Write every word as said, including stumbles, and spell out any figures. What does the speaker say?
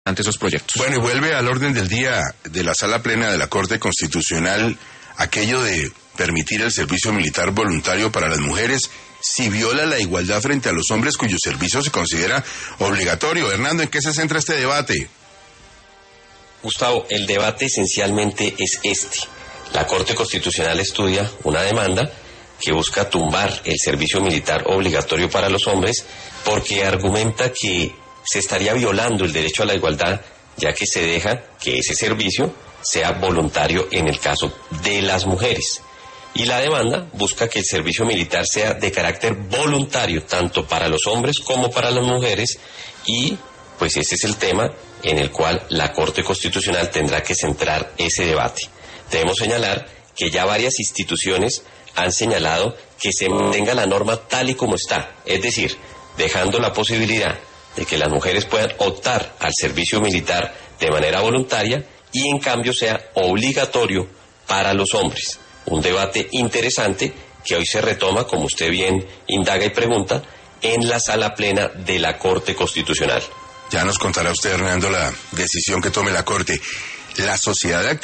ante esos proyectos. Bueno, y vuelve al orden del día de la Sala Plena de la Corte Constitucional aquello de permitir el servicio militar voluntario para las mujeres si viola la igualdad frente a los hombres cuyo servicio se considera obligatorio. Hernando, ¿en qué se centra este debate? Gustavo, el debate esencialmente es este. La Corte Constitucional estudia una demanda que busca tumbar el servicio militar obligatorio para los hombres porque argumenta que se estaría violando el derecho a la igualdad, ya que se deja que ese servicio sea voluntario en el caso de las mujeres. Y la demanda busca que el servicio militar sea de carácter voluntario, tanto para los hombres como para las mujeres, y pues ese es el tema en el cual la Corte Constitucional tendrá que centrar ese debate. Debemos señalar que ya varias instituciones han señalado que se mantenga la norma tal y como está, es decir, dejando la posibilidad de que las mujeres puedan optar al servicio militar de manera voluntaria y en cambio sea obligatorio para los hombres. Un debate interesante que hoy se retoma, como usted bien indaga y pregunta, en la Sala Plena de la Corte Constitucional. Ya nos contará usted, Hernando, la decisión que tome la Corte. La sociedad